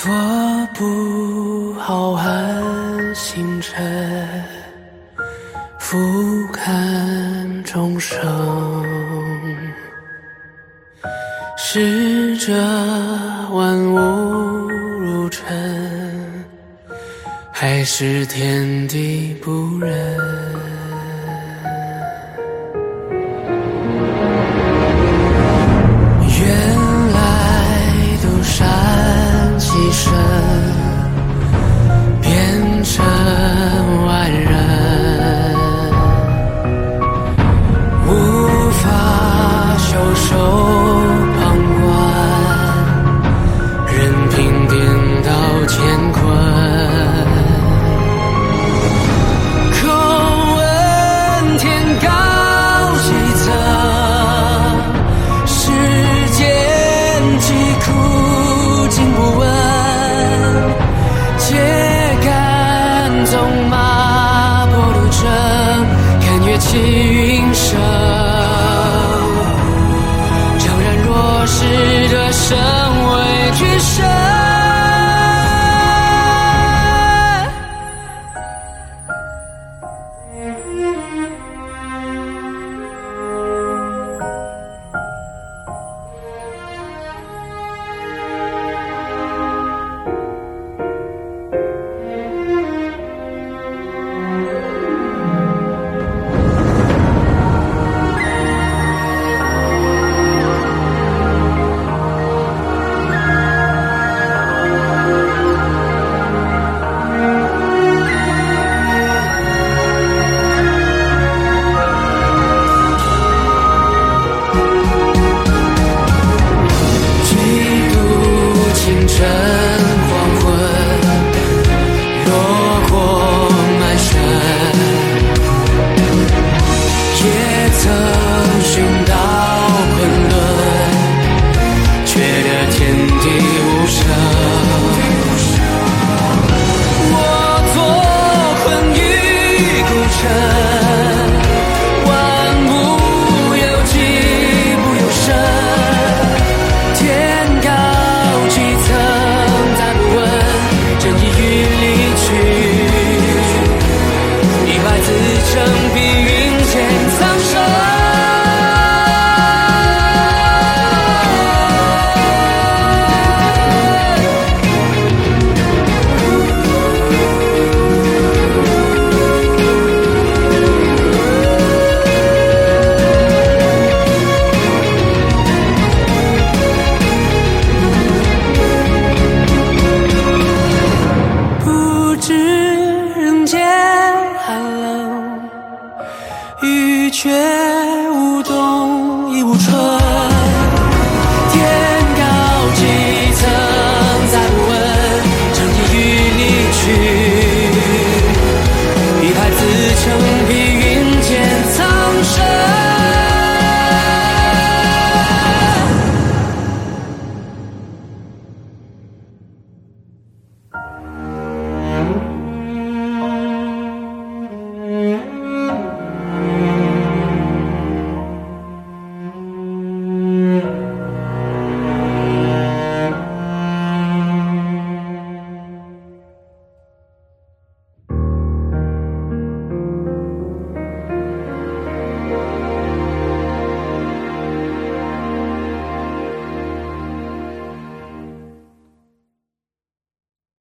多不浩瀚星辰，俯瞰众生。视着万物如尘，还是天地不仁。原来独善其身，变成万人，无法袖手旁观，任凭颠倒乾坤。口问天高几层，世间疾苦尽不闻，揭竿纵马破路征，看乐器云声，诚然若是得生为巨神。晨黄昏，落魄满身，也曾寻到昆仑，觉得天地无声。